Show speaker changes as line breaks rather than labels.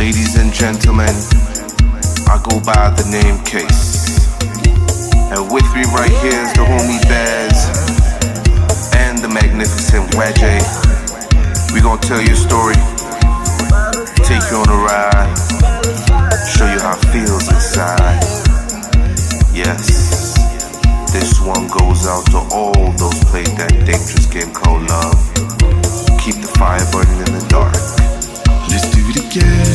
Ladies and gentlemen, I go by the name Case. And with me right here is the homie Baz and the magnificent Wajay. We gonna tell you a story, take you on a ride, show you how it feels inside. Yes, this one goes out to all those played that dangerous game called love. Keep the fire burning in the dark.
Let's do it again.